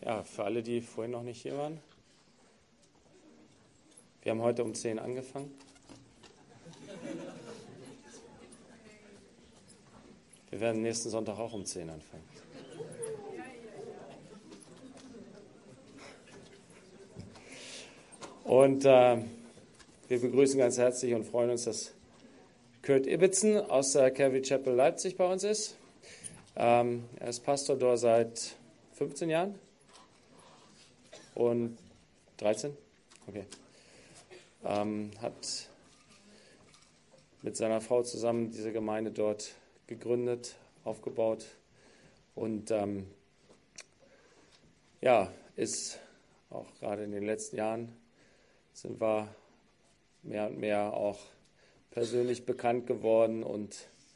Ja, für alle, die vorhin noch nicht hier waren. Wir haben heute um 10 angefangen. Wir werden nächsten Sonntag auch um 10 anfangen. Und wir begrüßen ganz herzlich und freuen uns, dass Kurt Ibitzen aus der Calvary Chapel Leipzig bei uns ist. Er ist Pastor dort seit 15 Jahren und 13? Okay. Hat mit seiner Frau zusammen diese Gemeinde dort gegründet, aufgebaut und ist auch gerade in den letzten Jahren sind wir mehr und mehr auch persönlich bekannt geworden und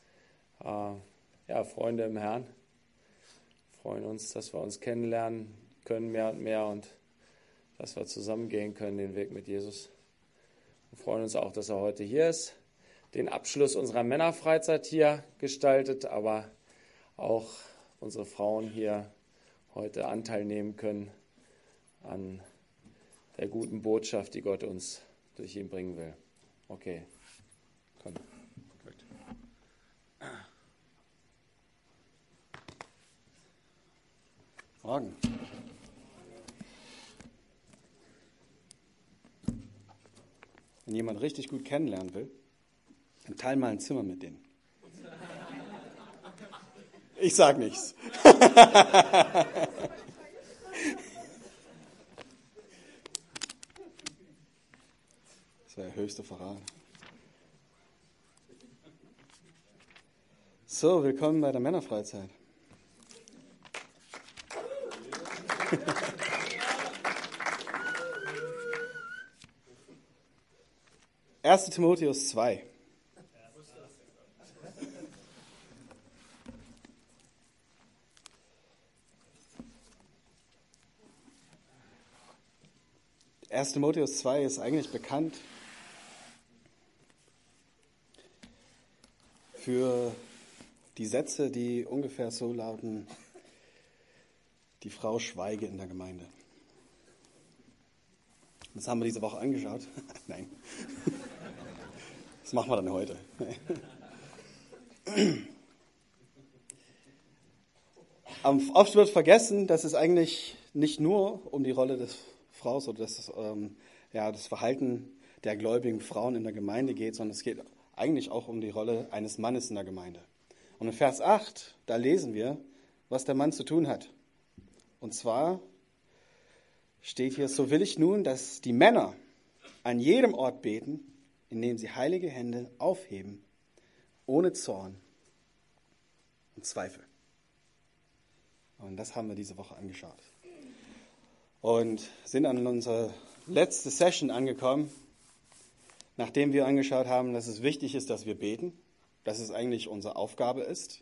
Freunde im Herrn. Freuen uns, dass wir uns kennenlernen können mehr und mehr und dass wir zusammen gehen können, den Weg mit Jesus. Wir freuen uns auch, dass er heute hier ist, den Abschluss unserer Männerfreizeit hier gestaltet, aber auch unsere Frauen hier heute Anteil nehmen können an der guten Botschaft, die Gott uns durch ihn bringen will. Okay, komm. Fragen? Wenn jemand richtig gut kennenlernen will, dann teil mal ein Zimmer mit denen. Ich sag nichts. Das war der höchste Verrat. So, willkommen bei der Männerfreizeit. 1. Timotheus 2. Timotheus 2 ist eigentlich bekannt für die Sätze, die ungefähr so lauten: Die Frau schweige in der Gemeinde. Das haben wir diese Woche angeschaut. Nein. Das machen wir dann heute. Oft wird vergessen, dass es eigentlich nicht nur um die Rolle des Fraus oder das Verhalten der gläubigen Frauen in der Gemeinde geht, sondern es geht eigentlich auch um die Rolle eines Mannes in der Gemeinde. Und in Vers 8, da lesen wir, was der Mann zu tun hat. Und zwar steht hier: So will ich nun, dass die Männer an jedem Ort beten, indem sie heilige Hände aufheben, ohne Zorn und Zweifel. Und das haben wir diese Woche angeschaut. Und sind an unserer letzten Session angekommen, nachdem wir angeschaut haben, dass es wichtig ist, dass wir beten, dass es eigentlich unsere Aufgabe ist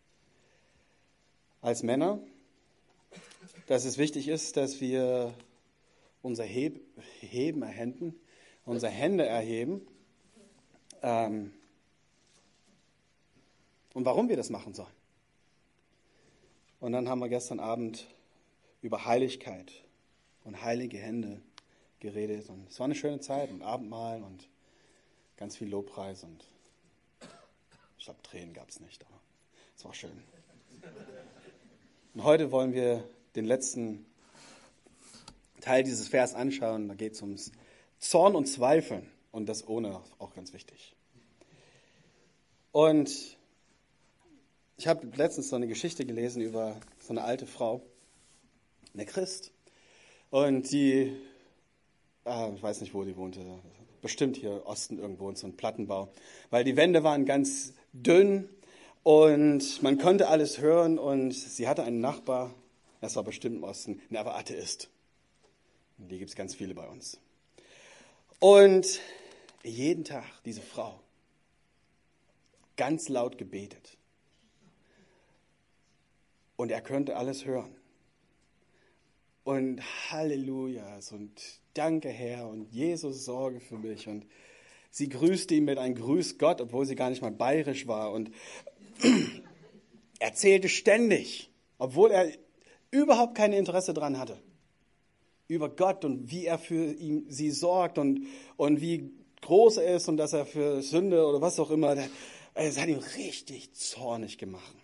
als Männer, dass es wichtig ist, dass wir unsere Hände erheben und warum wir das machen sollen. Und dann haben wir gestern Abend über Heiligkeit und heilige Hände geredet. Und es war eine schöne Zeit und Abendmahl und ganz viel Lobpreis. Und ich glaube, Tränen gab es nicht, aber es war schön. Und heute wollen wir den letzten Teil dieses Vers anschauen. Da geht es ums Zorn und Zweifeln. Und das ohne, auch ganz wichtig. Und ich habe letztens so eine Geschichte gelesen über so eine alte Frau, eine Christ. Und die, ich weiß nicht, wo die wohnte, bestimmt hier Osten irgendwo in so einem Plattenbau. Weil die Wände waren ganz dünn und man konnte alles hören. Und sie hatte einen Nachbar, das war bestimmt im Osten, der war Atheist. Und die gibt es ganz viele bei uns. Und jeden Tag diese Frau ganz laut gebetet. Und er könnte alles hören. Und Halleluja und danke Herr und Jesus sorge für mich. Und sie grüßte ihn mit einem Grüß Gott, obwohl sie gar nicht mal bayerisch war. Und erzählte ständig, obwohl er überhaupt kein Interesse daran hatte. Über Gott und wie er für sie sorgt und wie groß er ist und dass er für Sünde oder was auch immer, es hat ihn richtig zornig gemacht.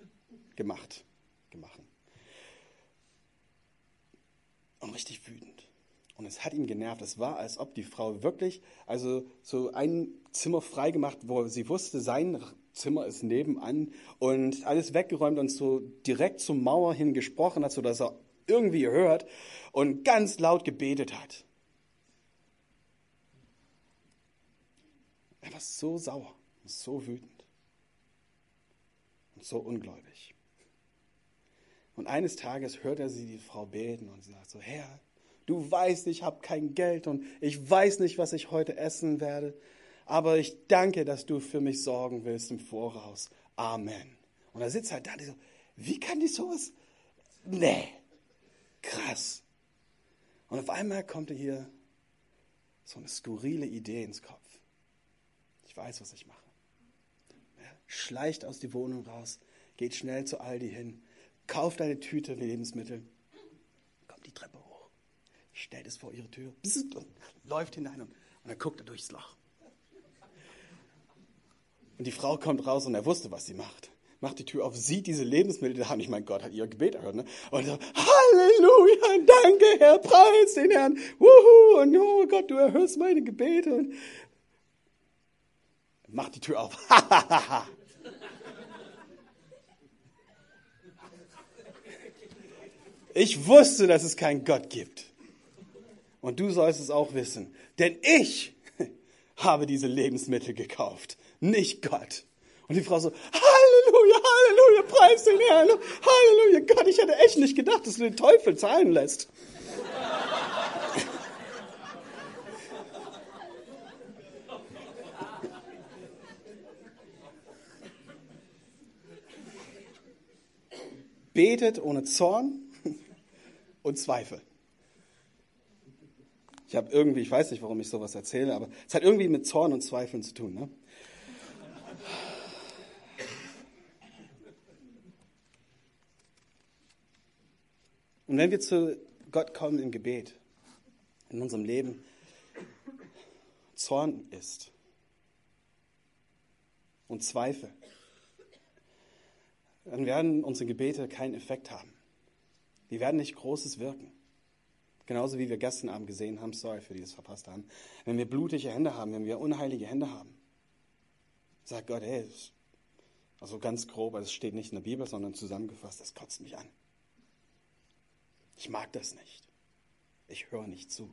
Und richtig wütend. Und es hat ihn genervt. Es war, als ob die Frau wirklich, also so ein Zimmer freigemacht, wo sie wusste, sein Zimmer ist nebenan und alles weggeräumt und so direkt zur Mauer hin gesprochen hat, sodass er irgendwie hört und ganz laut gebetet hat. Er war so sauer, so wütend und so ungläubig. Und eines Tages hört er die Frau beten und sie sagt so, Herr, du weißt, ich habe kein Geld und ich weiß nicht, was ich heute essen werde, aber ich danke, dass du für mich sorgen willst im Voraus. Amen. Und er sitzt halt da, die so, wie kann die sowas? Nee, krass. Und auf einmal kommt hier so eine skurrile Idee ins Kopf. Ich weiß, was ich mache. Er schleicht aus der Wohnung raus, geht schnell zu Aldi hin, kauft eine Tüte Lebensmittel, kommt die Treppe hoch, stellt es vor ihre Tür und läuft hinein und dann guckt er durchs Loch. Und die Frau kommt raus und er wusste, was sie macht. Macht die Tür auf, sieht diese Lebensmittel da, nicht mein Gott, hat ihr Gebet erhört. Ne? Und so, Halleluja, danke Herr, preis den Herrn, wuhu, und oh Gott, du erhörst meine Gebete. Und macht die Tür auf, Ich wusste, dass es keinen Gott gibt. Und du sollst es auch wissen. Denn ich habe diese Lebensmittel gekauft, nicht Gott. Und die Frau so, Halleluja, Halleluja, preis den Herrn. Halleluja, Gott, ich hätte echt nicht gedacht, dass du den Teufel zahlen lässt. Betet ohne Zorn und Zweifel. Ich weiß nicht, warum ich sowas erzähle, aber es hat irgendwie mit Zorn und Zweifeln zu tun. Ne? Und wenn wir zu Gott kommen im Gebet, in unserem Leben, Zorn ist und Zweifel, dann werden unsere Gebete keinen Effekt haben. Die werden nicht Großes wirken. Genauso wie wir gestern Abend gesehen haben, sorry für die das verpasst haben, wenn wir blutige Hände haben, wenn wir unheilige Hände haben, sagt Gott, hey, also ganz grob, also es steht nicht in der Bibel, sondern zusammengefasst, das kotzt mich an. Ich mag das nicht. Ich höre nicht zu.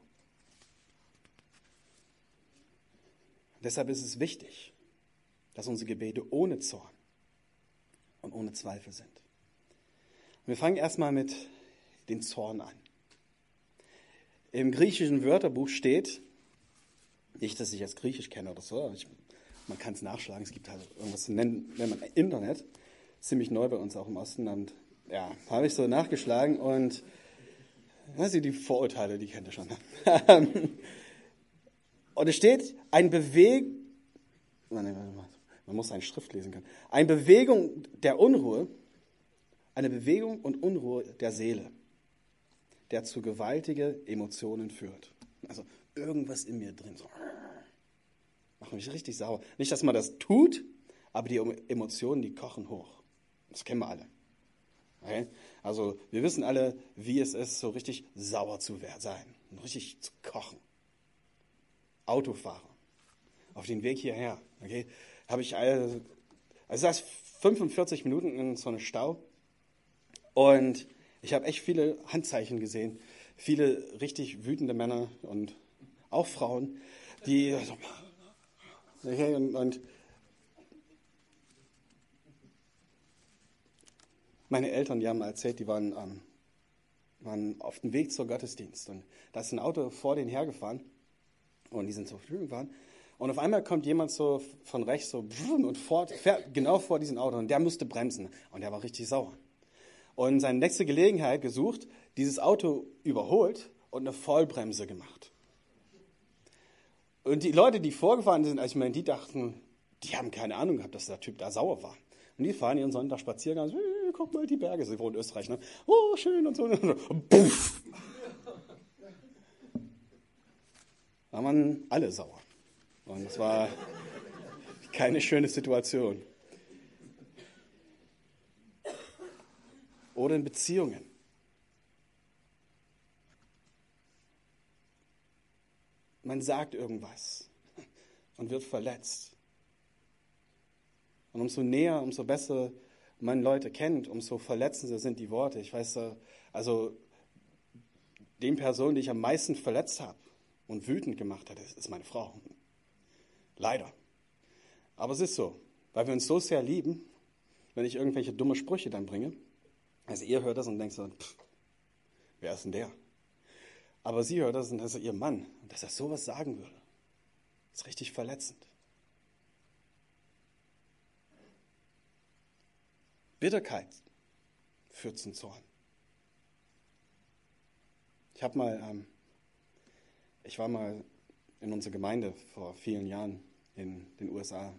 Deshalb ist es wichtig, dass unsere Gebete ohne Zorn und ohne Zweifel sind. Und wir fangen erstmal mit dem Zorn an. Im griechischen Wörterbuch steht, nicht, dass ich jetzt Griechisch kenne oder so, aber man kann es nachschlagen, es gibt halt irgendwas, nennt man Internet, ziemlich neu bei uns auch im Osten, und ja, habe ich so nachgeschlagen und also die Vorurteile, die kennt ihr schon. Und es steht, man muss eine Schrift lesen können, eine Bewegung der Unruhe, eine Bewegung und Unruhe der Seele, der zu gewaltige Emotionen führt. Also irgendwas in mir drin, so macht mich richtig sauer. Nicht, dass man das tut, aber die Emotionen, die kochen hoch. Das kennen wir alle. Okay? Also wir wissen alle, wie es ist, so richtig sauer zu sein und richtig zu kochen. Autofahrer, auf den Weg hierher, okay, habe ich saß 45 Minuten in so einem Stau und ich habe echt viele Handzeichen gesehen, viele richtig wütende Männer und auch Frauen, die okay, und meine Eltern, die haben erzählt, die waren auf dem Weg zur Gottesdienst und da ist ein Auto vor denen hergefahren und die sind zur Verfügung gefahren und auf einmal kommt jemand so von rechts so und fährt genau vor diesem Auto und der musste bremsen und der war richtig sauer. Und seine nächste Gelegenheit gesucht, dieses Auto überholt und eine Vollbremse gemacht. Und die Leute, die vorgefahren sind, ich meine, die dachten, die haben keine Ahnung gehabt, dass der Typ da sauer war. Und die fahren ihren Sonntagsspaziergang, guck mal die Berge. Sie wohnen in Österreich, ne? Oh, schön und so. Und puff. Da waren alle sauer. Und es war keine schöne Situation. Oder in Beziehungen. Man sagt irgendwas und wird verletzt. Und umso näher, umso besser man Leute kennt, umso verletzender sind die Worte. Ich weiß, also den Person, die ich am meisten verletzt habe und wütend gemacht hat, ist meine Frau. Leider. Aber es ist so, weil wir uns so sehr lieben, wenn ich irgendwelche dumme Sprüche dann bringe. Also ihr hört das und denkt so, wer ist denn der? Aber sie hört das und das ist ihr Mann. Und dass er sowas sagen würde, ist richtig verletzend. Bitterkeit führt zum Zorn. Ich war mal in unserer Gemeinde vor vielen Jahren in den USA.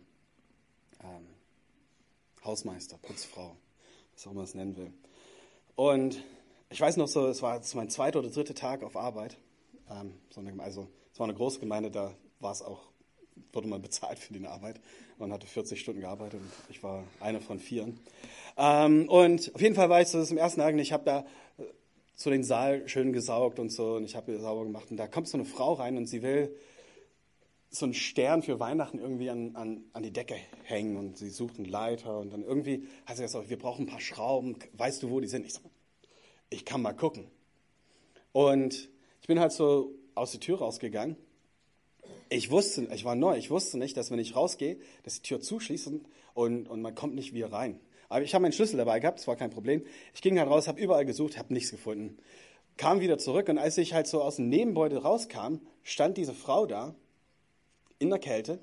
Hausmeister, Putzfrau, was auch immer man es nennen will. Und ich weiß noch so, es war mein zweiter oder dritter Tag auf Arbeit. Also es war eine große Gemeinde, da war es auch, wurde man bezahlt für die Arbeit. Man hatte 40 Stunden gearbeitet und ich war einer von 4. Und auf jeden Fall war ich so das im ersten Tag und ich habe da so den Saal schön gesaugt und so und ich habe sauber gemacht. Und da kommt so eine Frau rein und sie will so einen Stern für Weihnachten irgendwie an die Decke hängen und sie sucht einen Leiter und dann irgendwie hat sie gesagt, wir brauchen ein paar Schrauben, weißt du, wo die sind? Ich so, ich kann mal gucken. Und ich bin halt so aus der Tür rausgegangen. Ich war neu, ich wusste nicht, dass wenn ich rausgehe, dass die Tür zuschließt und man kommt nicht wieder rein. Aber ich habe meinen Schlüssel dabei gehabt, das war kein Problem. Ich ging halt raus, habe überall gesucht, habe nichts gefunden. Kam wieder zurück und als ich halt so aus dem Nebengebäude rauskam, stand diese Frau da in der Kälte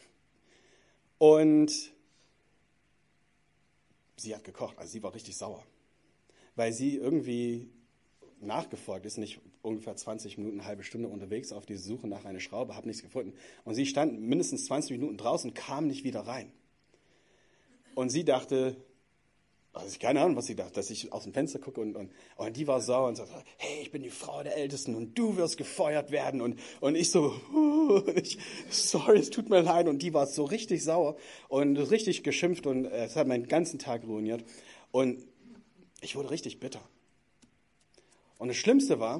und sie hat gekocht, also sie war richtig sauer, weil sie irgendwie nachgefolgt ist, nicht ungefähr 20 Minuten, eine halbe Stunde unterwegs auf diese Suche nach einer Schraube, habe nichts gefunden. Und sie stand mindestens 20 Minuten draußen, kam nicht wieder rein. Und sie dachte, also ich keine Ahnung, was sie dachte, dass ich aus dem Fenster gucke und die war sauer und sagte, hey, ich bin die Frau der Ältesten und du wirst gefeuert werden. Und ich so, sorry, es tut mir leid. Und die war so richtig sauer und richtig geschimpft und es hat meinen ganzen Tag ruiniert. Und ich wurde richtig bitter. Und das Schlimmste war,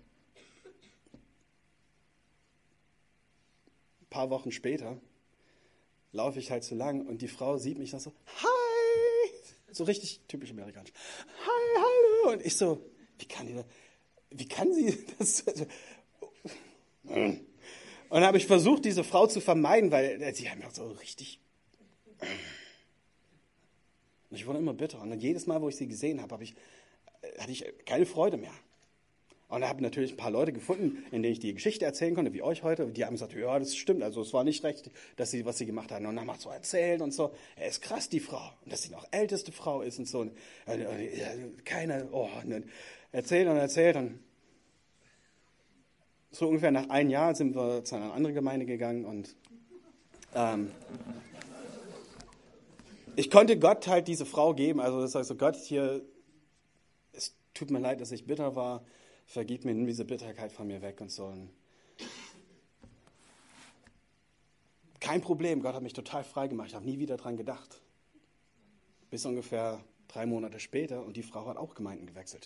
ein paar Wochen später laufe ich halt so lang und die Frau sieht mich dann so, hi! So richtig typisch amerikanisch. Hi, hallo. Und ich so, wie kann sie das? Und dann habe ich versucht, diese Frau zu vermeiden, weil sie einfach so richtig. Und ich wurde immer bitter. Und dann jedes Mal, wo ich sie gesehen habe, hatte ich keine Freude mehr. Und da habe ich natürlich ein paar Leute gefunden, in denen ich die Geschichte erzählen konnte, wie euch heute. Und die haben gesagt, ja, das stimmt, also es war nicht recht, was sie gemacht haben. Und dann macht so erzählen und so. Er ist krass, die Frau. Und dass sie noch älteste Frau ist und so. Und erzählt und erzählt. Und so ungefähr nach einem Jahr sind wir zu einer anderen Gemeinde gegangen. Und ich konnte Gott halt diese Frau geben. Also das heißt so, Gott hier, es tut mir leid, dass ich bitter war. Vergib mir diese Bitterkeit von mir weg und so. Kein Problem, Gott hat mich total frei gemacht. Ich habe nie wieder dran gedacht. Bis ungefähr 3 Monate später und die Frau hat auch Gemeinden gewechselt.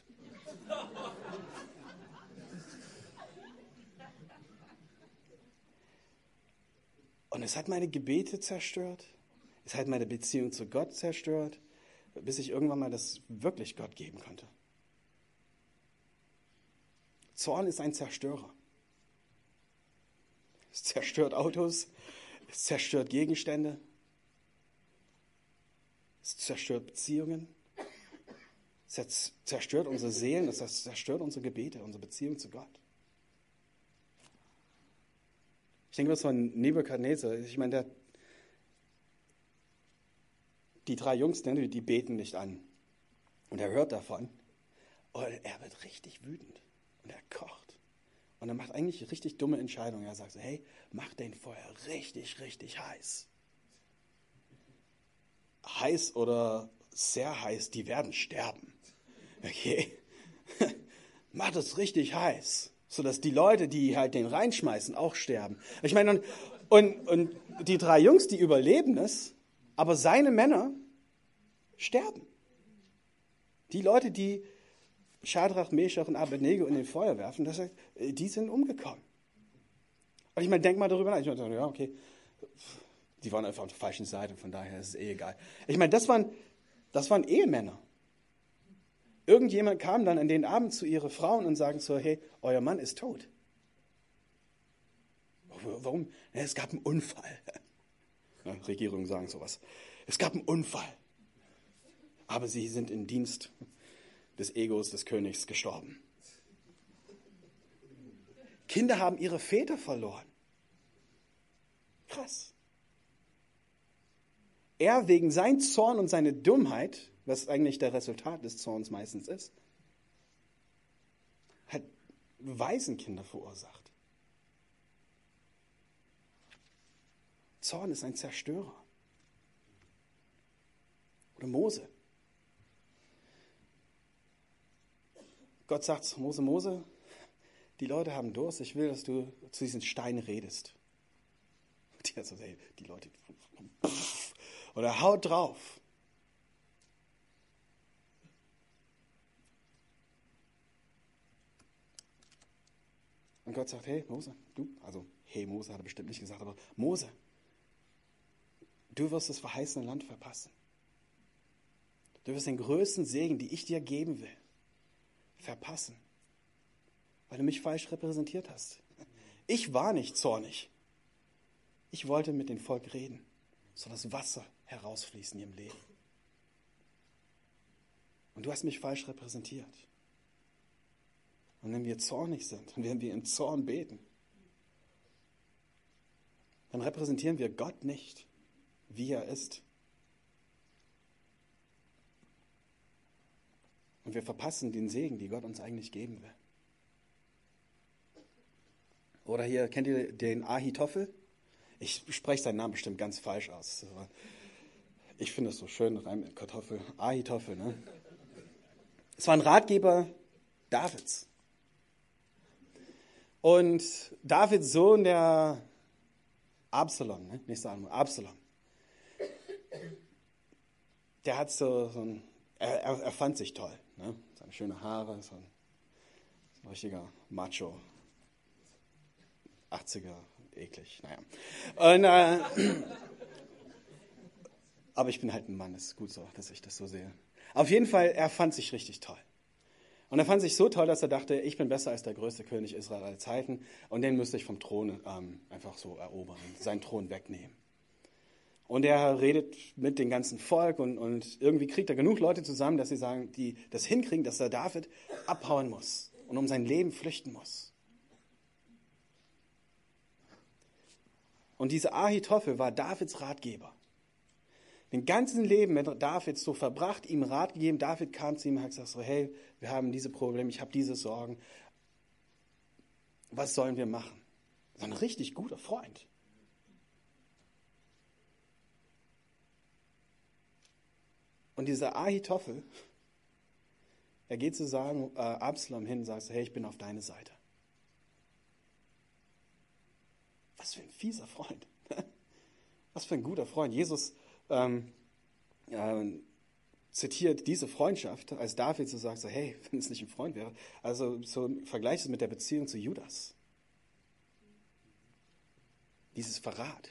Und es hat meine Gebete zerstört. Es hat meine Beziehung zu Gott zerstört, bis ich irgendwann mal das wirklich Gott geben konnte. Zorn ist ein Zerstörer. Es zerstört Autos, es zerstört Gegenstände, es zerstört Beziehungen, es zerstört unsere Seelen, es zerstört unsere Gebete, unsere Beziehung zu Gott. Ich denke, das war Nebukadnezar. Ich meine, die 3 Jungs, die beten nicht an. Und er hört davon und er wird richtig wütend. Und er kocht. Und er macht eigentlich eine richtig dumme Entscheidung. Er sagt so, hey, mach den Feuer richtig, richtig heiß. Heiß oder sehr heiß, die werden sterben. Okay? Macht es richtig heiß, sodass die Leute, die halt den reinschmeißen, auch sterben. Ich meine, und die 3 Jungs, die überleben es, aber seine Männer sterben. Die Leute, die Schadrach, Meschach und Abednego in den Feuer werfen, die sind umgekommen. Und ich meine, denk mal darüber nach. Ich meine, ja, okay, die waren einfach auf der falschen Seite, von daher ist es egal. Ich meine, das waren Ehemänner. Irgendjemand kam dann an den Abend zu ihren Frauen und sagte so, hey, euer Mann ist tot. Warum? Ja, es gab einen Unfall. Ja, Regierungen sagen sowas. Es gab einen Unfall. Aber sie sind im Dienst des Egos des Königs gestorben. Kinder haben ihre Väter verloren. Krass. Er wegen sein Zorn und seine Dummheit, was eigentlich der Resultat des Zorns meistens ist, hat Waisenkinder verursacht. Zorn ist ein Zerstörer. Oder Mose. Gott sagt, Mose, die Leute haben Durst, ich will, dass du zu diesen Steinen redest. Die hat so, hey, die Leute, oder haut drauf. Und Gott sagt, hey Mose, hey Mose hat er bestimmt nicht gesagt, aber Mose, du wirst das verheißene Land verpassen. Du wirst den größten Segen, die ich dir geben will, verpassen, weil du mich falsch repräsentiert hast. Ich war nicht zornig. Ich wollte mit dem Volk reden, soll das Wasser herausfließen in ihrem Leben. Und du hast mich falsch repräsentiert. Und wenn wir zornig sind und wenn wir im Zorn beten, dann repräsentieren wir Gott nicht, wie er ist. Und wir verpassen den Segen, die Gott uns eigentlich geben will. Oder hier, kennt ihr den Ahitophel? Ich spreche seinen Namen bestimmt ganz falsch aus. Ich finde es so schön, Reim mit Kartoffel. Ahitophel, ne? Es war ein Ratgeber Davids. Und Davids Sohn, der Absalom, ne? Nächster Name, Absalom. Der hat er fand sich toll, ne? Seine schönen Haare, so ein richtiger Macho. 80er, eklig, naja. Aber ich bin halt ein Mann, ist gut so, dass ich das so sehe. Auf jeden Fall, er fand sich richtig toll. Und er fand sich so toll, dass er dachte, ich bin besser als der größte König Israel aller Zeiten und den müsste ich vom Thron einfach so erobern, seinen Thron wegnehmen. Und er redet mit dem ganzen Volk und irgendwie kriegt er genug Leute zusammen, dass sie sagen, die das hinkriegen, dass der David abhauen muss und um sein Leben flüchten muss. Und dieser Ahitophel war Davids Ratgeber. Den ganzen Leben mit David so verbracht, ihm Rat gegeben. David kam zu ihm und hat gesagt, so, hey, wir haben diese Probleme, ich habe diese Sorgen. Was sollen wir machen? Das war ein richtig guter Freund. Und dieser Ahitophel, er geht zu sagen, Absalom hin und sagt, hey, ich bin auf deine Seite. Was für ein fieser Freund. Was für ein guter Freund. Jesus zitiert diese Freundschaft, als David so sagt, so, hey, wenn es nicht ein Freund wäre, also so vergleicht es mit der Beziehung zu Judas. Dieses Verrat.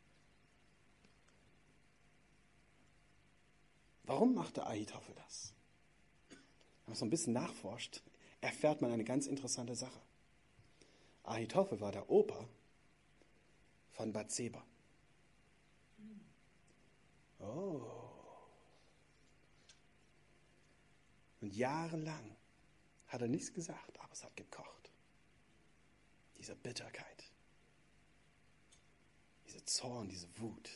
Warum machte Ahitophel das? Wenn man so ein bisschen nachforscht, erfährt man eine ganz interessante Sache. Ahitophel war der Opa von Bathseba. Oh. Und jahrelang hat er nichts gesagt, aber es hat gekocht. Diese Bitterkeit, dieser Zorn, diese Wut.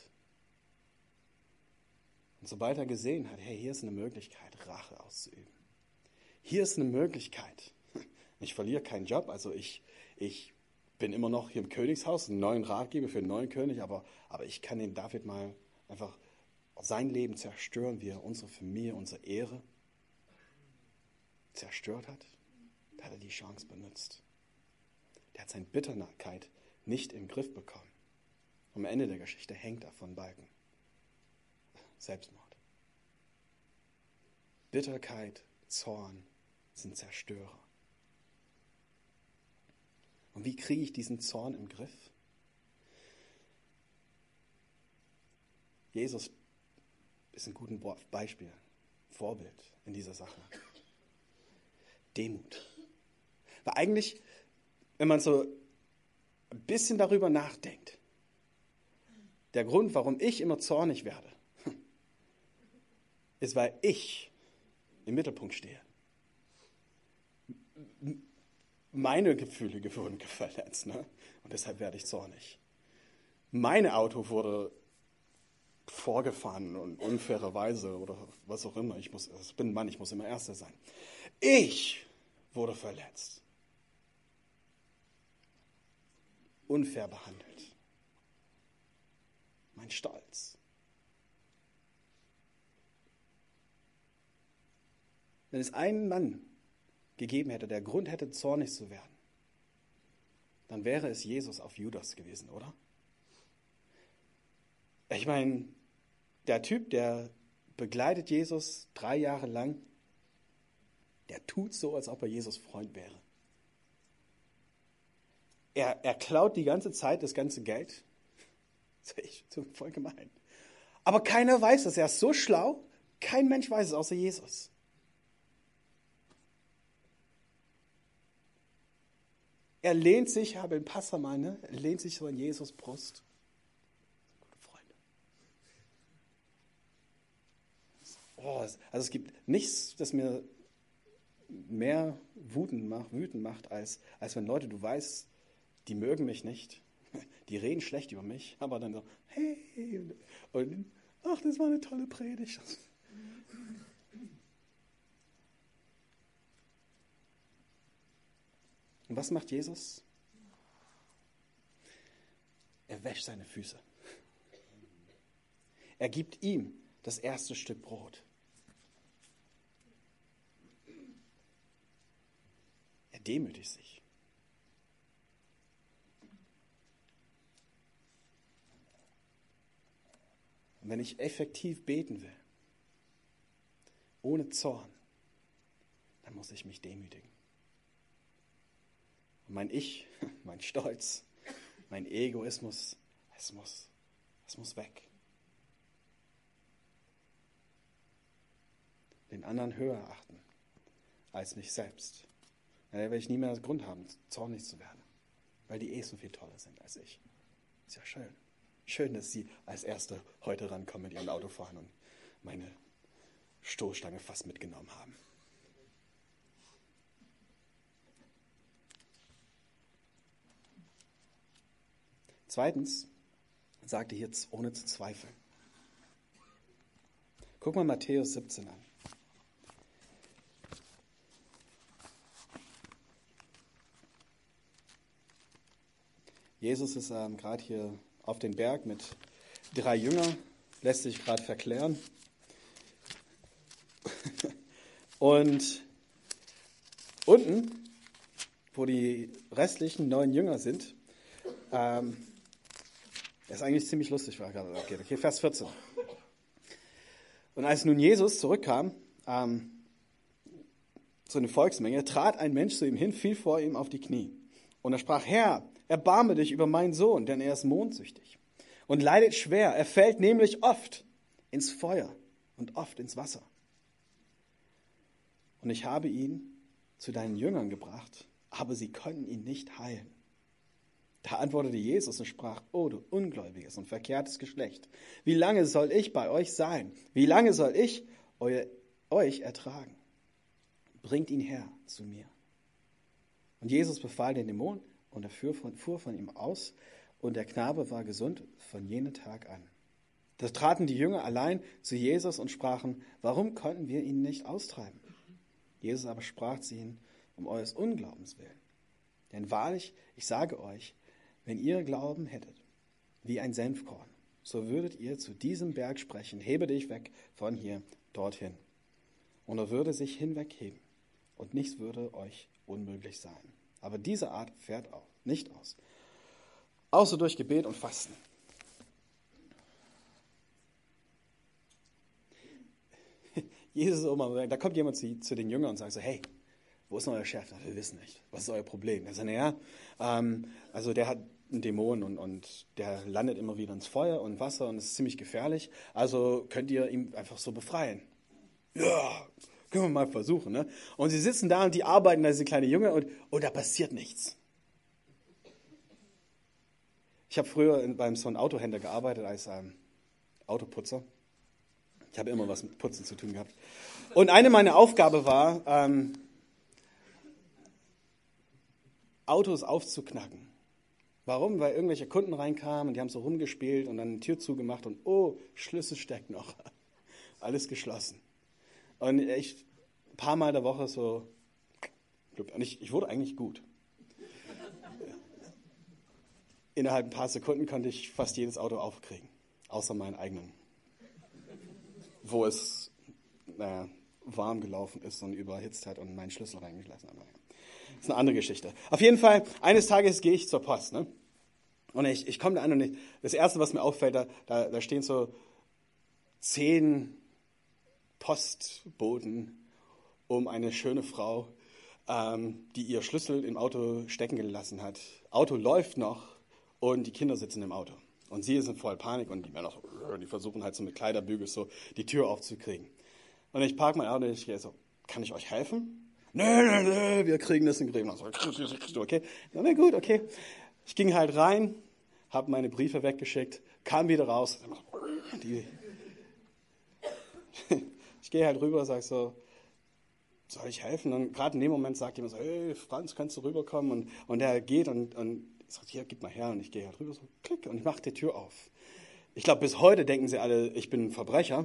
Und sobald er gesehen hat, hey, hier ist eine Möglichkeit, Rache auszuüben. Hier ist eine Möglichkeit. Ich verliere keinen Job, also ich bin immer noch hier im Königshaus, einen neuen Ratgeber für einen neuen König, aber ich kann den David mal einfach sein Leben zerstören, wie er unsere Familie, unsere Ehre zerstört hat, da hat er die Chance benutzt. Der hat seine Bitterkeit nicht im Griff bekommen. Am Ende der Geschichte hängt er von Balken. Selbstmord. Bitterkeit, Zorn sind Zerstörer. Und wie kriege ich diesen Zorn im Griff? Jesus ist ein gutes Beispiel, Vorbild in dieser Sache. Demut. Weil eigentlich, wenn man so ein bisschen darüber nachdenkt, der Grund, warum ich immer zornig werde, ist, weil ich im Mittelpunkt stehe. Meine Gefühle wurden verletzt, ne? Und deshalb werde ich zornig. Mein Auto wurde vorgefahren und unfairerweise oder was auch immer. Ich bin ein Mann, ich muss immer Erster sein. Ich wurde verletzt. Unfair behandelt. Mein Stolz. Wenn es einen Mann gegeben hätte, der Grund hätte, zornig zu werden, dann wäre es Jesus auf Judas gewesen, oder? Ich meine, der Typ, der begleitet Jesus 3 Jahre lang, der tut so, als ob er Jesus Freund wäre. Er klaut die ganze Zeit das ganze Geld. Das ist echt voll gemein. Aber keiner weiß es. Er ist so schlau, kein Mensch weiß es außer Jesus. Er lehnt sich, habe ein Passamal, ne? Er lehnt sich so an Jesus' Brust. Gute Freunde. Also es gibt nichts, das mir mehr wütend macht, als wenn Leute, du weißt, die mögen mich nicht, die reden schlecht über mich, aber dann so, hey, und ach, das war eine tolle Predigt. Und was macht Jesus? Er wäscht seine Füße. Er gibt ihm das erste Stück Brot. Er demütigt sich. Und wenn ich effektiv beten will, ohne Zorn, dann muss ich mich demütigen. Und mein Ich, mein Stolz, mein Egoismus, es muss weg. Den anderen höher achten als mich selbst. Da werde ich nie mehr Grund haben, zornig zu werden, weil die so viel toller sind als ich. Ist ja schön. Schön, dass Sie als Erste heute rankommen mit Ihrem Autofahren und meine Stoßstange fast mitgenommen haben. Zweitens, sagte jetzt ohne zu zweifeln. Guck mal Matthäus 17 an. Jesus ist gerade hier auf den Berg mit 3 Jüngern, lässt sich gerade verklären. Und unten, wo die restlichen 9 Jünger sind, ist eigentlich ziemlich lustig, war gerade. Okay, Vers 14. Und als nun Jesus zurückkam zu einer Volksmenge, trat ein Mensch zu ihm hin, fiel vor ihm auf die Knie. Und er sprach: Herr, erbarme dich über meinen Sohn, denn er ist mondsüchtig und leidet schwer. Er fällt nämlich oft ins Feuer und oft ins Wasser. Und ich habe ihn zu deinen Jüngern gebracht, aber sie konnten ihn nicht heilen. Da antwortete Jesus und sprach: O du ungläubiges und verkehrtes Geschlecht, wie lange soll ich bei euch sein? Wie lange soll ich euch ertragen? Bringt ihn her zu mir. Und Jesus befahl den Dämon, und er fuhr von ihm aus, und der Knabe war gesund von jenem Tag an. Da traten die Jünger allein zu Jesus und sprachen: Warum konnten wir ihn nicht austreiben? Jesus aber sprach zu ihnen: Um eures Unglaubens willen. Denn wahrlich, ich sage euch, wenn ihr Glauben hättet, wie ein Senfkorn, so würdet ihr zu diesem Berg sprechen, hebe dich weg von hier dorthin. Und er würde sich hinwegheben und nichts würde euch unmöglich sein. Aber diese Art fährt auch nicht aus, außer durch Gebet und Fasten. Jesus, da kommt jemand zu den Jüngern und sagt so, hey, wo ist denn euer Chef? Wir wissen nicht. Was ist euer Problem? Er sagt, naja, also der hat einen Dämon und der landet immer wieder ins Feuer und Wasser und es ist ziemlich gefährlich. Also könnt ihr ihn einfach so befreien. Ja, können wir mal versuchen. Ne? Und sie sitzen da und die arbeiten, da diese kleine Junge und da passiert nichts. Ich habe früher beim so einem Autohändler gearbeitet als Autoputzer. Ich habe immer was mit Putzen zu tun gehabt. Und eine meiner Aufgaben war, Autos aufzuknacken. Warum? Weil irgendwelche Kunden reinkamen und die haben so rumgespielt und dann die Tür zugemacht und Schlüssel steckt noch. Alles geschlossen. Und ich ein paar Mal der Woche so, und ich wurde eigentlich gut. Innerhalb ein paar Sekunden konnte ich fast jedes Auto aufkriegen, außer meinen eigenen. Wo es warm gelaufen ist und überhitzt hat und meinen Schlüssel reingelassen hat. Das ist eine andere Geschichte. Auf jeden Fall, eines Tages gehe ich zur Post. Ne? Und ich komme da an und das Erste, was mir auffällt, da stehen so 10 Postboten um eine schöne Frau, die ihr Schlüssel im Auto stecken gelassen hat. Auto läuft noch und die Kinder sitzen im Auto. Und sie sind voll Panik und die Männer so, die versuchen halt so mit Kleiderbügel so die Tür aufzukriegen. Und ich parke mein Auto und ich gehe so, kann ich euch helfen? Nö, wir kriegen das in den Griff. Okay, na gut, okay. Ich ging halt rein, habe meine Briefe weggeschickt, kam wieder raus. Ich gehe halt rüber, sage so, soll ich helfen? Und gerade in dem Moment sagt jemand so, hey Franz, kannst du rüberkommen? Und der geht und ich sage, hier, gib mal her. Und ich gehe halt rüber, so klick, und ich mache die Tür auf. Ich glaube, bis heute denken sie alle, ich bin ein Verbrecher.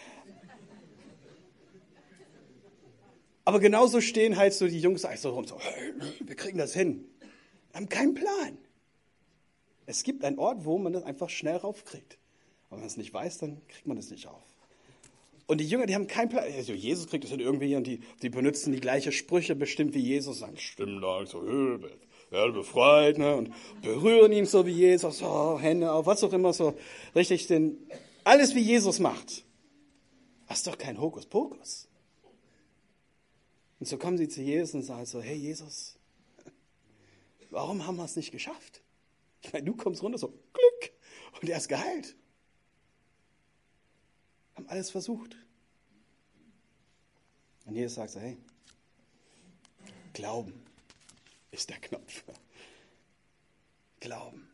Aber genauso stehen halt so die Jungs so rum, so, hey, wir kriegen das hin. Wir haben keinen Plan. Es gibt einen Ort, wo man das einfach schnell raufkriegt. Aber wenn man es nicht weiß, dann kriegt man das nicht auf. Und die Jünger, die haben keinen Plan. Also Jesus kriegt das hin irgendwie und die benutzen die gleichen Sprüche bestimmt wie Jesus. Sagen, stimmt da, so, werde befreit, ne? Und berühren ihn so wie Jesus, so, Hände auf, was auch immer, so richtig, alles wie Jesus macht. Das ist doch kein Hokuspokus. Und so kommen sie zu Jesus und sagen so, hey Jesus, warum haben wir es nicht geschafft? Ich meine, du kommst runter, so, Glück, und er ist geheilt. Haben alles versucht. Und Jesus sagt so, hey, Glauben ist der Knopf. Glauben.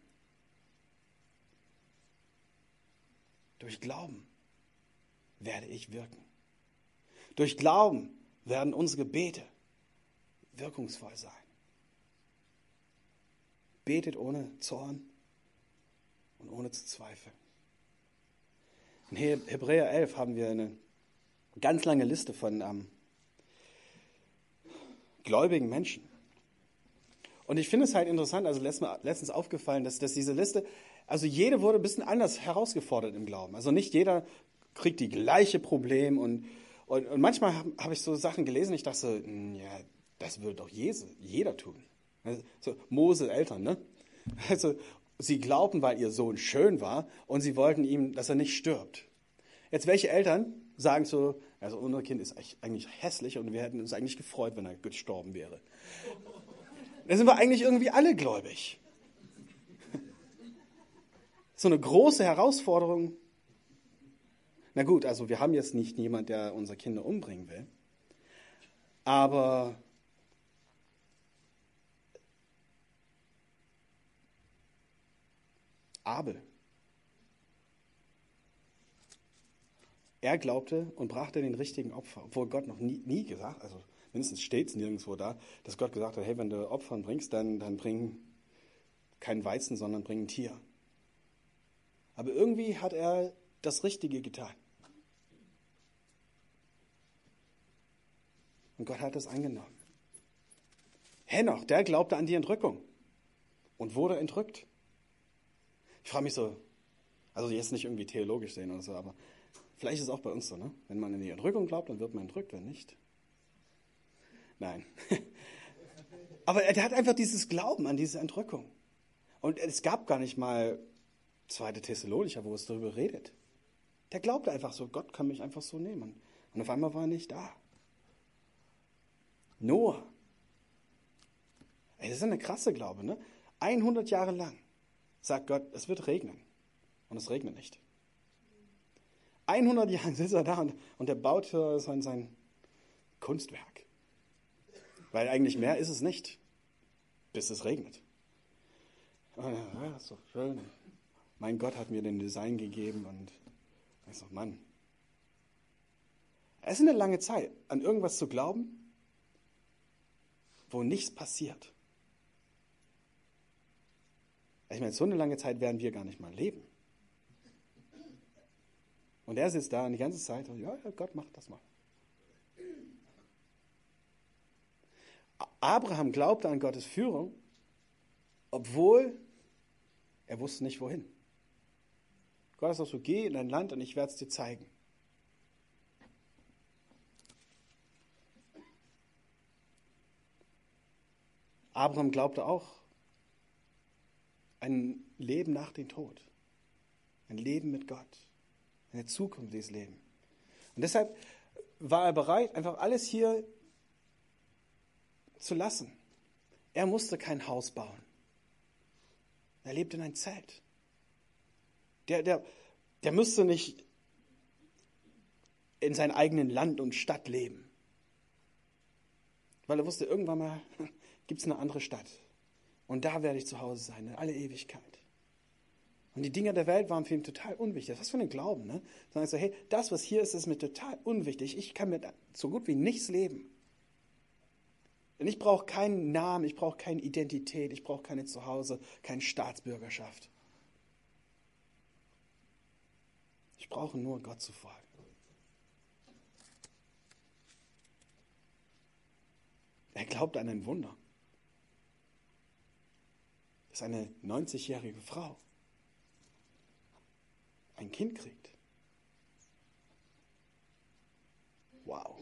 Durch Glauben werde ich wirken. Durch Glauben werden unsere Gebete wirkungsvoll sein. Betet ohne Zorn und ohne zu zweifeln. In Hebräer 11 haben wir eine ganz lange Liste von gläubigen Menschen. Und ich finde es halt interessant, also letztens aufgefallen, dass diese Liste, also jede wurde ein bisschen anders herausgefordert im Glauben. Also nicht jeder kriegt die gleiche Problem und manchmal habe ich so Sachen gelesen, ich dachte so, ja, das würde doch jeder tun. Also, so Mose Eltern, ne? Also sie glaubten, weil ihr Sohn schön war und sie wollten ihm, dass er nicht stirbt. Jetzt welche Eltern sagen so, also unser Kind ist eigentlich hässlich und wir hätten uns eigentlich gefreut, wenn er gestorben wäre. Da sind wir eigentlich irgendwie alle gläubig. So eine große Herausforderung. Na gut, also wir haben jetzt nicht jemand, der unsere Kinder umbringen will. Aber Abel, er glaubte und brachte den richtigen Opfer, obwohl Gott noch nie gesagt, also mindestens steht es nirgendwo da, dass Gott gesagt hat, hey, wenn du Opfern bringst, dann bring kein Weizen, sondern bring ein Tier. Aber irgendwie hat er das Richtige getan. Und Gott hat das angenommen. Henoch, der glaubte an die Entrückung und wurde entrückt. Ich frage mich so, Also jetzt nicht irgendwie theologisch sehen oder so, aber vielleicht ist es auch bei uns so, ne? Wenn man in die Entrückung glaubt, dann wird man entrückt, wenn nicht. Nein. Aber der hat einfach dieses Glauben an diese Entrückung. Und es gab gar nicht mal 2. Thessalonicher, wo es darüber redet. Der glaubte einfach so, Gott kann mich einfach so nehmen. Und auf einmal war er nicht da. Noah. Ey, das ist eine krasse Glaube, ne? 100 Jahre lang sagt Gott, es wird regnen. Und es regnet nicht. 100 Jahre sitzt er da und er baut sein Kunstwerk. Weil eigentlich mehr ist es nicht, bis es regnet. Ja, ist doch schön. Mein Gott hat mir den Design gegeben und ich sage, Mann. Es ist eine lange Zeit, an irgendwas zu glauben, wo nichts passiert. Ich meine, so eine lange Zeit werden wir gar nicht mal leben. Und er sitzt da und die ganze Zeit, ja, Gott macht das mal. Abraham glaubte an Gottes Führung, obwohl er wusste nicht wohin. Gott sagt so, geh in dein Land und ich werde es dir zeigen. Abraham glaubte auch ein Leben nach dem Tod. Ein Leben mit Gott. Eine Zukunft, dieses Leben. Und deshalb war er bereit, einfach alles hier zu lassen. Er musste kein Haus bauen. Er lebte in einem Zelt. Der müsste nicht in seinem eigenen Land und Stadt leben. Weil er wusste, irgendwann mal gibt es eine andere Stadt. Und da werde ich zu Hause sein, in alle Ewigkeit. Und die Dinge der Welt waren für ihn total unwichtig. Was für ein Glauben, ne? Sondern so, hey, das, was hier ist, ist mir total unwichtig. Ich kann mit so gut wie nichts leben. Denn ich brauche keinen Namen, ich brauche keine Identität, ich brauche keine Zuhause, keine Staatsbürgerschaft. Ich brauche nur Gott zu folgen. Er glaubt an ein Wunder. Dass eine 90-jährige Frau ein Kind kriegt. Wow.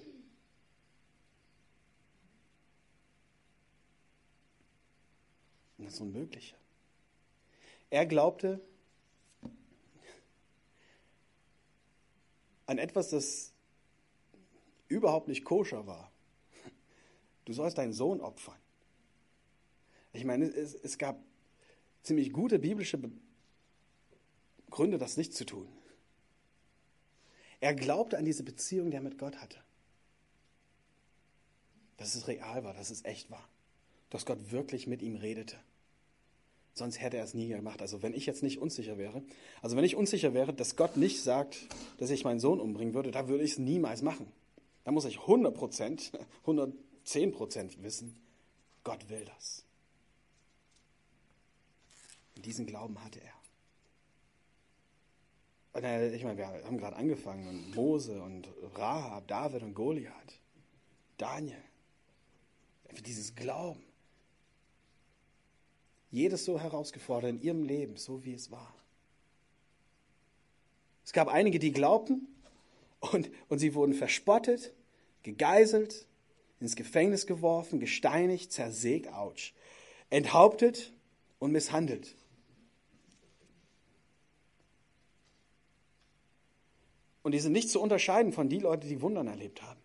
Und das ist unmöglich. Er glaubte an etwas, das überhaupt nicht koscher war. Du sollst deinen Sohn opfern. Ich meine, es gab ziemlich gute biblische Gründe, das nicht zu tun. Er glaubte an diese Beziehung, die er mit Gott hatte. Dass es real war, dass es echt war. Dass Gott wirklich mit ihm redete. Sonst hätte er es nie gemacht. Also wenn ich jetzt nicht unsicher wäre, dass Gott nicht sagt, dass ich meinen Sohn umbringen würde, dann würde ich es niemals machen. Da muss ich 100%, 110% wissen, Gott will das. Und diesen Glauben hatte er. Und ich meine, wir haben gerade angefangen, und Mose und Rahab, David und Goliath, Daniel. Für dieses Glauben. Jedes so herausgefordert in ihrem Leben, so wie es war. Es gab einige, die glaubten und sie wurden verspottet, gegeißelt, ins Gefängnis geworfen, gesteinigt, zersägt, ouch, enthauptet und misshandelt. Und die sind nicht zu unterscheiden von den Leuten, die Wundern erlebt haben.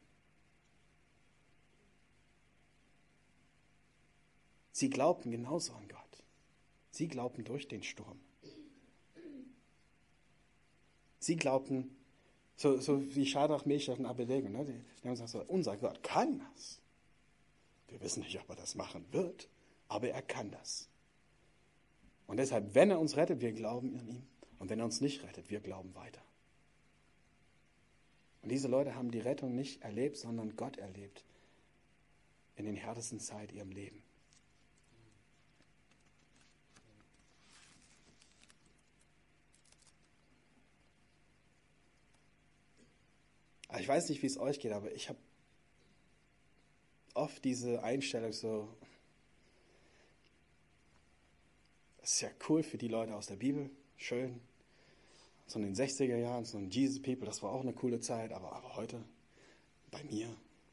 Sie glaubten genauso an Gott. Sie glaubten durch den Sturm. Sie glaubten, so wie Schadrach, Meshach und Abednego, ne? Die haben gesagt, so, unser Gott kann das. Wir wissen nicht, ob er das machen wird, aber er kann das. Und deshalb, wenn er uns rettet, wir glauben an ihn. Und wenn er uns nicht rettet, wir glauben weiter. Und diese Leute haben die Rettung nicht erlebt, sondern Gott erlebt in den härtesten Zeiten ihrem Leben. Ich weiß nicht, wie es euch geht, aber ich habe oft diese Einstellung so, das ist ja cool für die Leute aus der Bibel, schön, So in den 60er Jahren, so ein Jesus People, das war auch eine coole Zeit, aber heute, bei mir,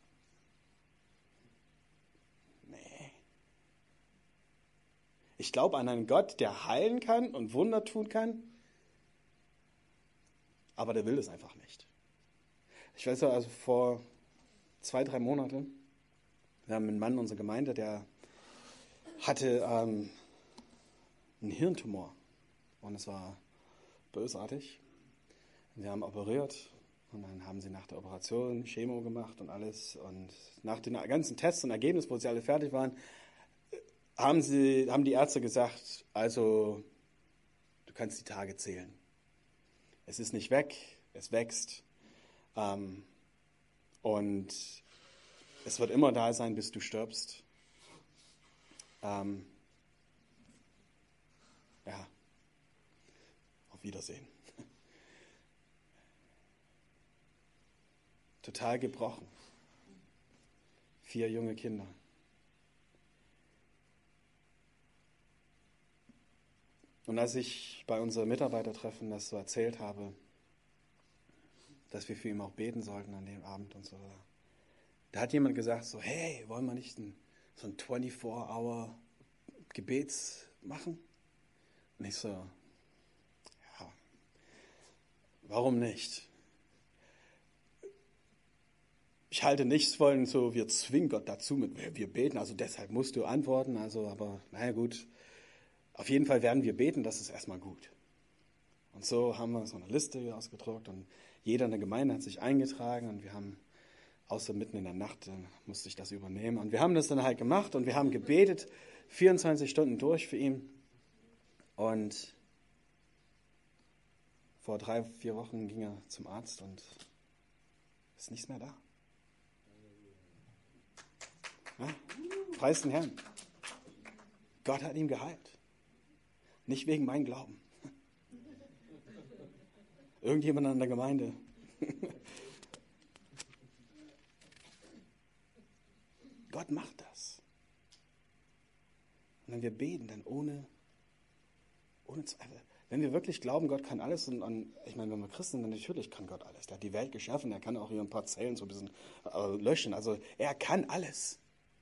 nee. Ich glaube an einen Gott, der heilen kann und Wunder tun kann, aber der will es einfach nicht. Ich weiß ja, also vor 2-3 Monaten, wir haben einen Mann in unserer Gemeinde, der hatte einen Hirntumor und es war bösartig. Wir haben operiert und dann haben sie nach der Operation Chemo gemacht und alles. Und nach den ganzen Tests und Ergebnissen, wo sie alle fertig waren, haben die Ärzte gesagt, also du kannst die Tage zählen. Es ist nicht weg, es wächst. Und es wird immer da sein, bis du stirbst. Ja, auf Wiedersehen. Total gebrochen. 4 junge Kinder. Und als ich bei unserem Mitarbeitertreffen das so erzählt habe, dass wir für ihn auch beten sollten an dem Abend und so, da hat jemand gesagt so, hey, wollen wir nicht so ein 24-Hour Gebets machen? Und ich so, ja, warum nicht? Ich halte nichts von so, wir zwingen Gott dazu, wir beten, also deshalb musst du antworten, also, aber naja gut, auf jeden Fall werden wir beten, das ist erstmal gut. Und so haben wir so eine Liste ausgedruckt und jeder in der Gemeinde hat sich eingetragen und wir haben, außer mitten in der Nacht, musste ich das übernehmen. Und wir haben das dann halt gemacht und wir haben gebetet, 24 Stunden durch für ihn. Und vor 3-4 Wochen ging er zum Arzt und ist nichts mehr da. Ja, preis den Herrn. Gott hat ihn geheilt. Nicht wegen meinem Glauben. Irgendjemand an der Gemeinde. Gott macht das. Und wenn wir beten, dann ohne Zweifel. Wenn wir wirklich glauben, Gott kann alles, und ich meine, wenn wir Christen sind, dann natürlich kann Gott alles. Der hat die Welt geschaffen, er kann auch hier ein paar Zellen so ein bisschen löschen. Also er kann alles.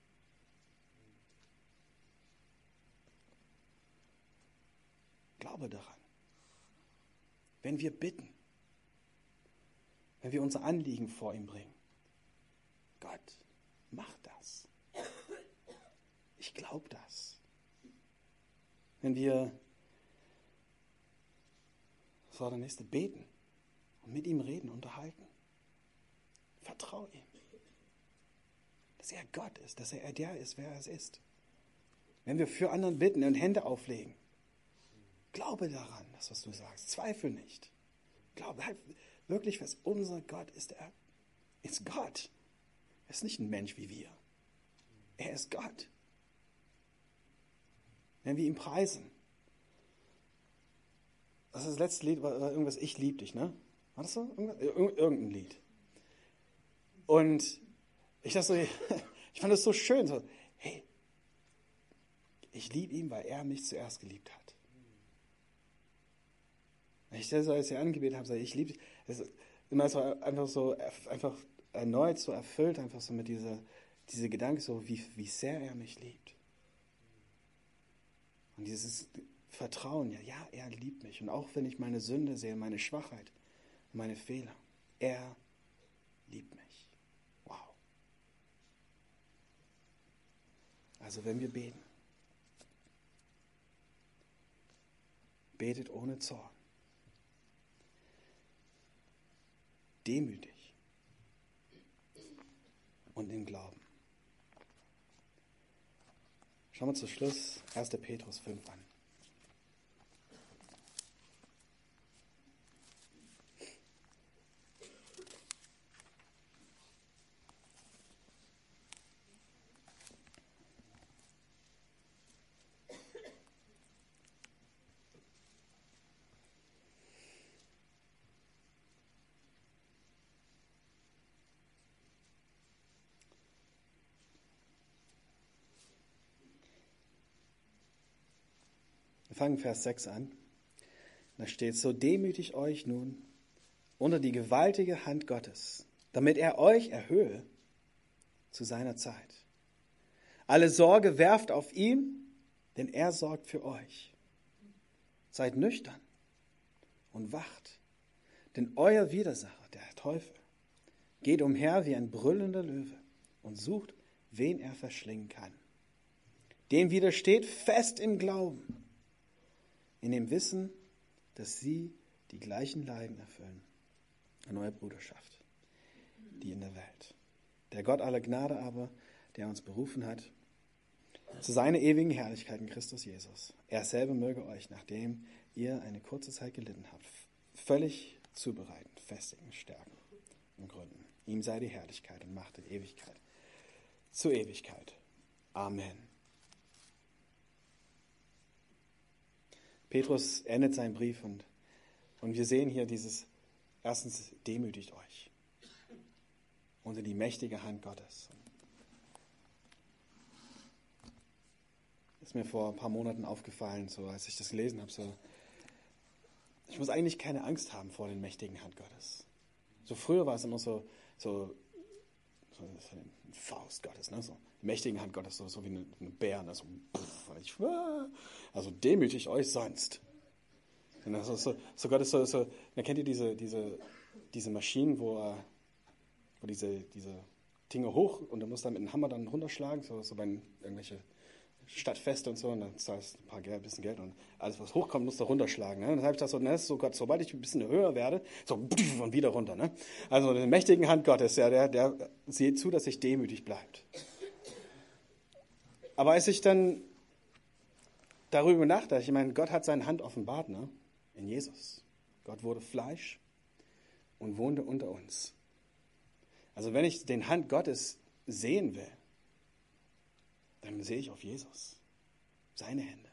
Glaube daran. Wenn wir bitten, wenn wir unser Anliegen vor ihm bringen, Gott, mach das. Ich glaube das. Wenn wir, was war der nächste, beten und mit ihm reden, unterhalten, vertrau ihm, dass er Gott ist, dass er der ist, wer er ist. Wenn wir für anderen bitten und Hände auflegen, glaube daran, das, was du sagst. Zweifel nicht. Glaube halt wirklich fest, unser Gott ist Gott. Er ist nicht ein Mensch wie wir. Er ist Gott. Wenn wir ihn preisen. Das letzte Lied war irgendwas, ich lieb dich, ne? War das so? Irgendein Lied. Und ich dachte so, ich fand das so schön, so, hey, ich liebe ihn, weil er mich zuerst geliebt hat. Ich das, als ich angebetet habe, ich liebe dich. Das ist immer so einfach erneut so erfüllt, einfach so mit diese Gedanke, so wie sehr er mich liebt. Und dieses Vertrauen, ja, er liebt mich. Und auch wenn ich meine Sünde sehe, meine Schwachheit, meine Fehler, er liebt mich. Wow. Also wenn wir beten, betet ohne Zorn. Demütig und im Glauben. Schauen wir zum Schluss 1. Petrus 5 an. Wir fangen Vers 6 an. Da steht, so demütigt euch nun unter die gewaltige Hand Gottes, damit er euch erhöhe zu seiner Zeit. Alle Sorge werft auf ihn, denn er sorgt für euch. Seid nüchtern und wacht, denn euer Widersacher, der Teufel, geht umher wie ein brüllender Löwe und sucht, wen er verschlingen kann. Dem widersteht fest im Glauben, in dem Wissen, dass sie die gleichen Leiden erfüllen. Eine neue Bruderschaft, die in der Welt. Der Gott aller Gnade aber, der uns berufen hat, zu seiner ewigen Herrlichkeit in Christus Jesus. Er selber möge euch, nachdem ihr eine kurze Zeit gelitten habt, völlig zubereiten, festigen, stärken und gründen. Ihm sei die Herrlichkeit und Macht in Ewigkeit. Zur Ewigkeit. Amen. Petrus endet seinen Brief und wir sehen hier dieses, erstens, demütigt euch unter die mächtige Hand Gottes. Ist mir vor ein paar Monaten aufgefallen, so als ich das gelesen habe, so, ich muss eigentlich keine Angst haben vor den mächtigen Hand Gottes. So früher war es immer so eine Faust Gottes, ne? So die mächtige Hand Gottes, so wie eine Bär, ne? Also demütigt euch sonst. Und das ist so Gott ist so, dann kennt ihr diese Maschinen, wo diese Dinge hoch und du musst dann mit dem Hammer dann runterschlagen, so bei irgendwelche Stadtfeste und so, und dann zahlst du ein bisschen Geld und alles, was hochkommt, musst du runterschlagen. Ne? Dann habe ich das so Gott, sobald ich ein bisschen höher werde, so und wieder runter. Ne? Also die mächtigen Hand Gottes, ja, der sieht zu, dass ich demütig bleibt. Aber als ich dann darüber nachdachte, ich meine, Gott hat seine Hand offenbart, ne? In Jesus. Gott wurde Fleisch und wohnte unter uns. Also wenn ich den Hand Gottes sehen will, dann sehe ich auf Jesus, seine Hände.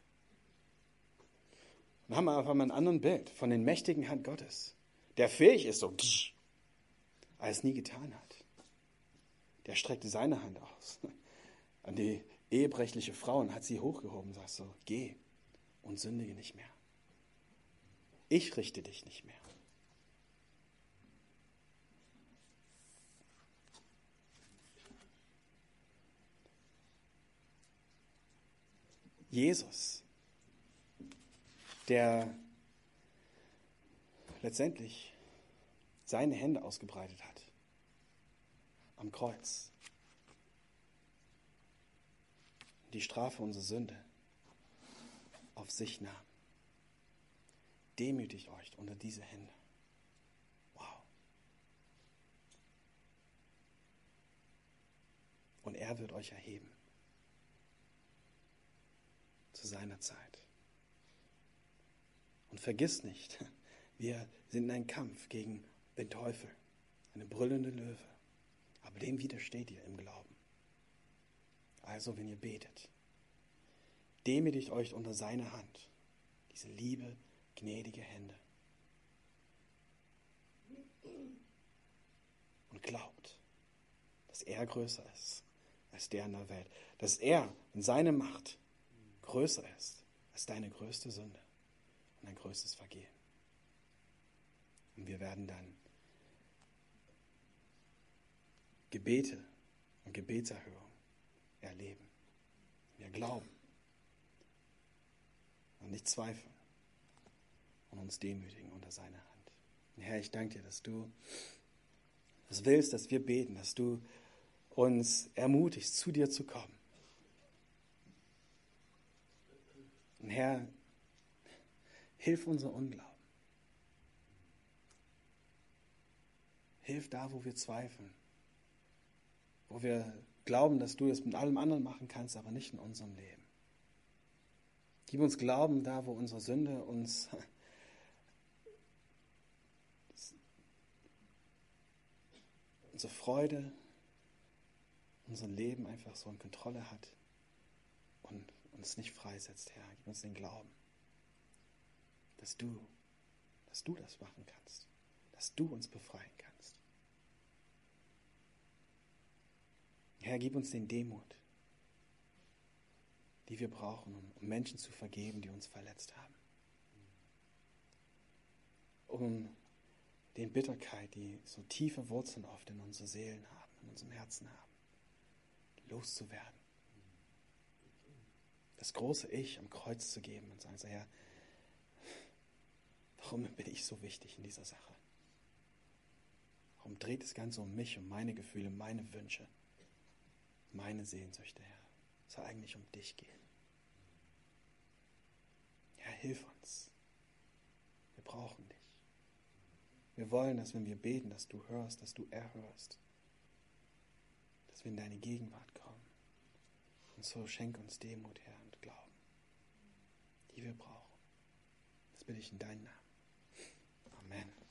Dann haben wir einfach mal ein anderes Bild von den mächtigen Hand Gottes, der fähig ist, so, aber es nie getan hat. Der streckte seine Hand aus an die ehebrechliche Frau und hat sie hochgehoben und sagt so, geh und sündige nicht mehr. Ich richte dich nicht mehr. Jesus, der letztendlich seine Hände ausgebreitet hat am Kreuz, die Strafe unserer Sünde auf sich nahm. Demütigt euch unter diese Hände. Wow. Und er wird euch erheben. Zu seiner Zeit. Und vergiss nicht, wir sind in einem Kampf gegen den Teufel, eine brüllende Löwe. Aber dem widersteht ihr im Glauben. Also, wenn ihr betet, demütigt euch unter seine Hand, diese liebe, gnädige Hände. Und glaubt, dass er größer ist als der in der Welt. Dass er in seiner Macht größer ist als deine größte Sünde und dein größtes Vergehen. Und wir werden dann Gebete und Gebetserhörung erleben. Wir glauben und nicht zweifeln und uns demütigen unter seiner Hand. Und Herr, ich danke dir, dass du es willst, dass wir beten, dass du uns ermutigst, zu dir zu kommen. Und Herr, hilf unser Unglauben. Hilf da, wo wir zweifeln. Wo wir glauben, dass du es mit allem anderen machen kannst, aber nicht in unserem Leben. Gib uns Glauben da, wo unsere Sünde uns unsere Freude, unser Leben einfach so in Kontrolle hat und uns nicht freisetzt, Herr. Gib uns den Glauben, dass du das machen kannst, dass du uns befreien kannst. Herr, gib uns den Demut, die wir brauchen, um Menschen zu vergeben, die uns verletzt haben. um den Bitterkeit, die so tiefe Wurzeln oft in unsere Seelen haben, in unserem Herzen haben, loszuwerden. Das große Ich am Kreuz zu geben und sagen, so, Herr, warum bin ich so wichtig in dieser Sache? Warum dreht das Ganze um mich, um meine Gefühle, meine Wünsche, meine Sehnsüchte, Herr? Es soll eigentlich um dich gehen. Herr, hilf uns. Wir brauchen dich. Wir wollen, dass wenn wir beten, dass du hörst, dass du erhörst. Dass wir in deine Gegenwart kommen. Und so schenk uns Demut, Herr, und Glauben, die wir brauchen. Das bitte ich in deinen Namen. Amen.